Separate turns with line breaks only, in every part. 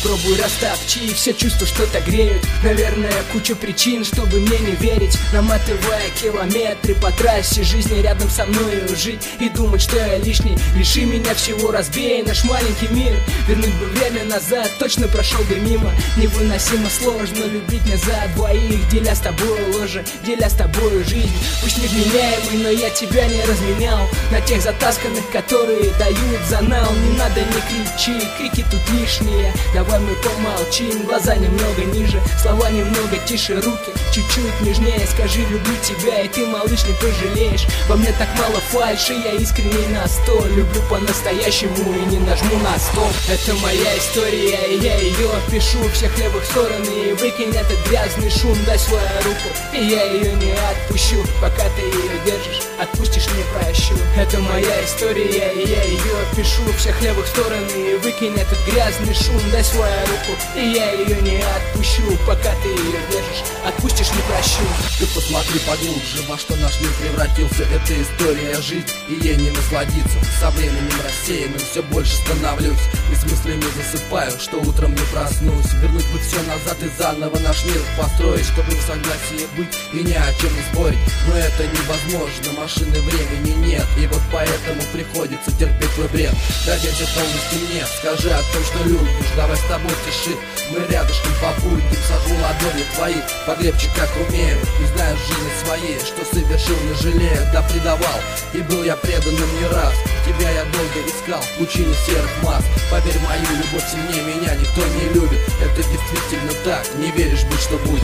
Попробуй растопчи все чувства, что-то греют. Наверное, куча причин, чтобы мне не верить. Наматывая километры по трассе жизни, рядом со мною жить и думать, что я лишний. Лиши меня всего, разбей наш маленький мир. Вернуть бы время назад, точно прошел бы мимо. Невыносимо сложно любить меня за двоих, деля с тобой ложе, деля с тобой жизнь. Пусть невменяемый, но я тебя не разменял на тех затасканных, которые дают занал. Не надо, не кричи, крики тут лишние. Давай мы помолчим, глаза немного ниже, слова немного тише, руки чуть-чуть нежнее. Скажи, люблю тебя, и ты, малыш, не пожалеешь. Во мне так мало фальши, я искренний на 100. Люблю по-настоящему и не нажму на стоп. Это моя история, и я ее пишу. Всех левых сторон и выкинь этот грязный шум. Дай свою руку, и я ее не отпущу. Пока ты ее держишь, отпустишь, не прощу. Это моя история, и я ее пишу. Всех левых сторон и выкинь этот грязный шум. Дай свою руку, и я ее не отпущу. Пока ты ее держишь, отпустишь, не прощу.
Ты посмотри поглубже, во что наш мир превратился. Это история жизнь, и ей не насладиться. Со временем рассеянным все больше становлюсь, и с мыслями засыпаю, что утром не проснусь. Вернуть бы все назад и заново наш мир построить, чтобы в согласии быть и ни о чем не спорить. Но это невозможно, машины времени нет, и вот поэтому приходится терпеть твой бред. Доверься полностью мне, скажи о том, что любишь. Давай с тобой тиши, мы рядышком побудем. Сожгу ладони твои, покрепче как умею. И знаешь жизни своей, что совершил, не жалею. Да предавал, и был я преданным не раз. Тебя я долго искал в пучине серых маск. Поверь, мою любовь сильнее меня никто не любит. Это действительно так, не веришь, будь что будет.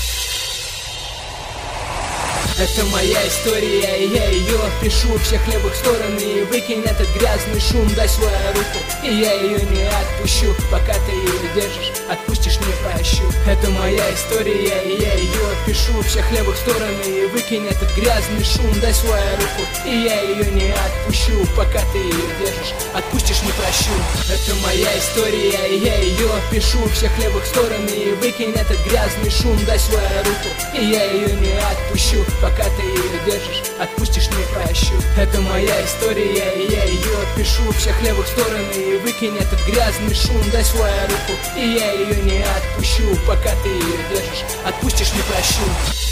Это моя история, и я ее пишу. Всех левых сторон и выкинь этот грязный шум. Дай свою руку, и я ее не отпущу. Пока ты ее держишь, отпустишь, не прощу. Это моя история, и я ее пишу. Всех левых сторон и выкинь этот грязный шум. Дай свою руку, и я ее не отпущу. Пока ты ее держишь, отпустишь, не прощу. Это моя история, и я ее пишу. Всех левых сторон и выкинь этот грязный шум. Дай свою руку, и я ее не отпущу. Пока ты ее держишь, отпустишь, не прощу. Это моя история, и я ее пишу. Всех левых сторон и выкинь этот грязный шум. Дай свою руку, и я ее не отпущу. Пока ты ее держишь, отпустишь, не прощу.